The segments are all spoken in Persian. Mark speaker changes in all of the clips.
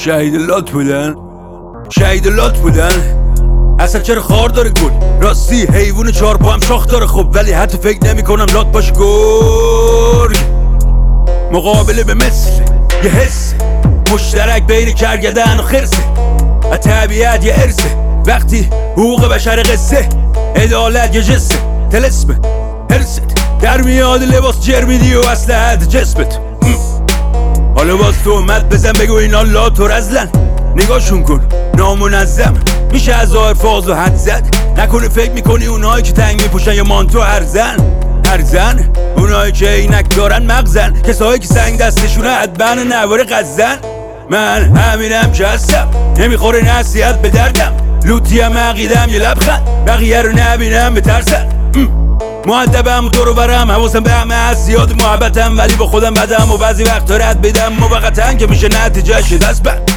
Speaker 1: شهید لات بودن اصلا چرا خار داره گل راستی حیوون چهار پا هم شاخ داره خب ولی حتی فکر نمی کنم لات باشه گرگ مقابله به مثل یه حس مشترک بین کرگدن و خرسه از طبیعت یه ارثه وقتی حقوق بشر قصه عدالت یه جسه تلسمه هرست در میاد لباس جرمیدی و اسلحت جسمت حالا باز تهمت بزن بگو اینا لات و رزلن نگاهشون کن نامنظم میشه از ظاهر فاز و حد زد نکنه فکر میکنی اونایی که تنگ میپوشن یا مانتو هرزن اونایی که عینک دارن مغزن کسایی که سنگ دستشونه ادبن نوار غزن من همینم که هستم نمیخوره نصیحت به دردم لوتیم عقیدم یه لبخند بقیه رو نبینم بترسن مؤدبم دور و برم حواسم به همه هست زیاد محبتم ولی با خودم بدم و بعضی وقتا رد بدم موقتا که میشه نتیجهش دست بند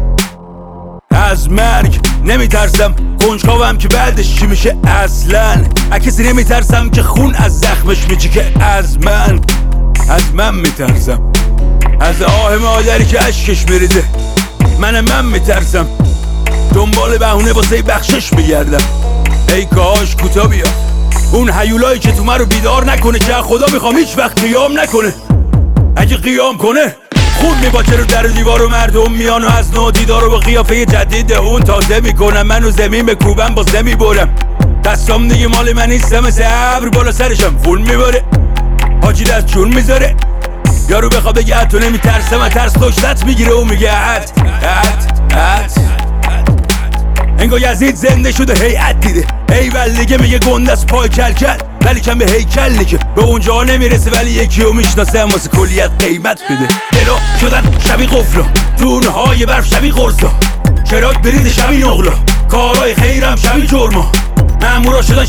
Speaker 1: از مرگ نمیترسم کنجکاوم که بعدش چی میشه اصلا از کسی نمیترسم که خون از زخمش میچکه از من میترسم از آه مادری که اشکش میریزه من میترسم دنبال بهونه واسه بخشش میگردم ای کاش کوتا بیا اون هیولایی که تو من رو بیدار نکنه که خدا میخوام هیچ وقت قیام نکنه اگه قیام کنه خون میباچه رو در دیوار و مردم میان و از نو دیدار رو با قیافه جدید اون تازه میکنم منو زمین بکوبم باز نمیبرم دستام دیگه مال من نیستم مثل ابر بالا سرشم خون میباره حاجی دست چون میذاره یارو بخوا بگه تو نمیترسم از ترس دشتت میگیره و میگه انگار یزید زنده شده هیئت دیده ایول دیگه میگه گنده از پای کلکل ولی کم به هیکل نیکه به اونجا نمیرسه ولی یکی رو میشناسه واسه کلیت قیمت بده دلا شدن شبیه قفلا دونهای برف شبیه قرصا چراک برید شبیه نقلا کارهای خیرم شبیه جرما مامورا شدن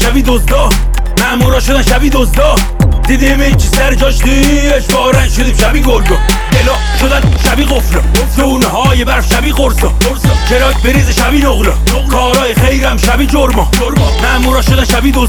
Speaker 1: شبیه دزدا دیدیم این چی سر جاش دیش بارن شدیم شبیه گرگا دلا شدن شبیه قفلا دونهای برف شبیه قرصا چراک بریز شبیه نقلا کارهای خیرم شبیه جرما مامورا شدن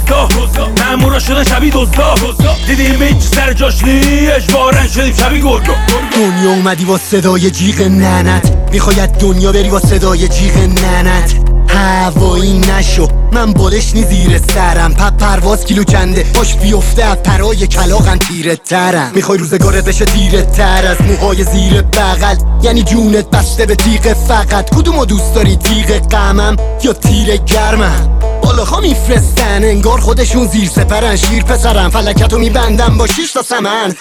Speaker 1: شبیه دزدا دیدیم این چی سر جاش دیش بارن شدیم شبیه گرگا
Speaker 2: دنیا اومدی با صدای جیغ ننت میخواید دنیا بری با صدای جیغ ننت هوایی نشو من بالش نی زیر سرم پرواز کیلو کنده باش بیفته از پرای کلاغم تیره ترم میخوای روزگارت بشه تیره تر از موهای زیر بغل یعنی جونت بسته به تیغ فقط کدومو دوست داری تیغ غمم یا تیر گرمم بالاها میفرستن انگار خودشون زیر سپرن شیر پسرم فلکتو میبندم با 6 تا سمن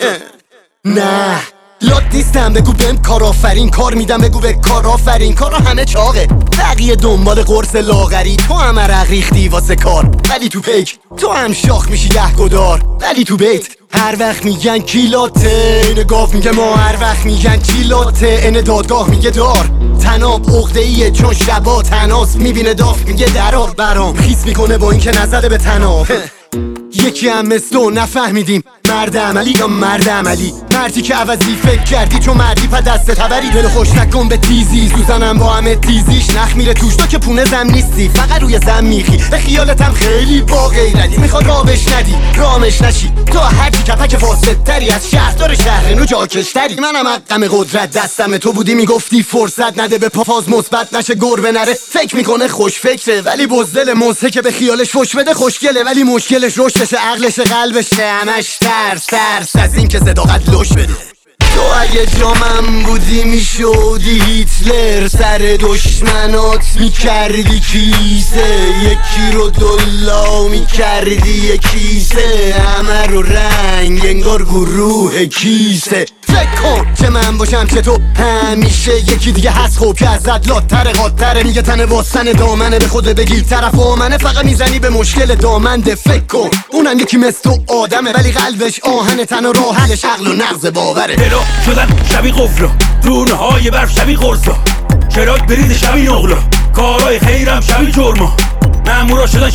Speaker 2: نه لات نیستم بگو بهم کار آفرین کار میدم بگو به کار آفرین کارا همه چاقه بقیه دنبال قرص لاغری تو هم عرق ریختی واسه کار ولی تو پیک تو هم شاخ میشی گدار ولی تو بیت هر وقت میگن کیلاته این گاف میگه ما هر وقت میگن کیلاته این دادگاه میگه دار تناب عقده ایه چون شبا تناس میبینه داف میگه درار برام خیس میکنه با این که نزده به تناب یکی هم مثل تو نفهمیدیم مرد عملی یا مرد عملی مردی که عوضی فکر کردی چون مردی پا دست تبری دل خوش نکن به تیزی سوزنم با همه تیزیش نخ میره توش تو که پونه زم نیستی فقط روی زم میخی به خیالتم خیلی با غیرتی میخواد رابش ندی رامش نشی تو هرچی کپک فاسد تری از شهردار شهرنو جاکشتری منم حقم قدرت دستم تو بودی میگفتی فرصت نده به پافاز مثبت نشه گربه نره فکر میکنه خوش فکره ولی بزدل موزه که به خیالش فش بده خوشگله ولی مشکلش رشدشه عقلش قلبشه همش ترس از این که صداقت لش بده تو اگه جامم بودی میشودی هیتلر سر دشمنات میکردی کیسه یکی رو دلا میکردی یکیسه همه رو رنگ انگار گروه کیسه فکر کن که من باشم که تو همیشه یکی دیگه هست خوب که ازت لاتره قاتره میگه تنه واسن دامنه به خود بگیر طرف آمنه فقط میزنی به مشکل دامنده فکر کن اونم یکی مثل تو آدمه ولی قلبش آهن تن و راحلش عقل و نغز باوره
Speaker 1: دلا شدن شبیه قفلا دونهای برف شبیه قرصا چراک برید شبیه نقلا کارهای خیرم شبیه جرما مامورا شدن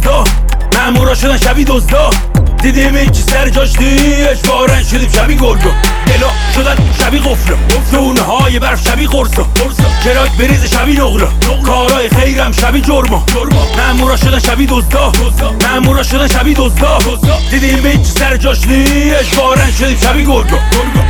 Speaker 1: شبیه دزدا دیدیم این چی سر جاش دیش بارن شدیم شبیه گرگا دلا شدن شبیه قفلا دونهای برف شبیه قرصا چراک بریز شبیه نقلا کارهای خیرم شبیه جرما مامورا شدن شبیه دزدا دیدیم این چی سر جاش دیش بارن شدیم شبیه گرگا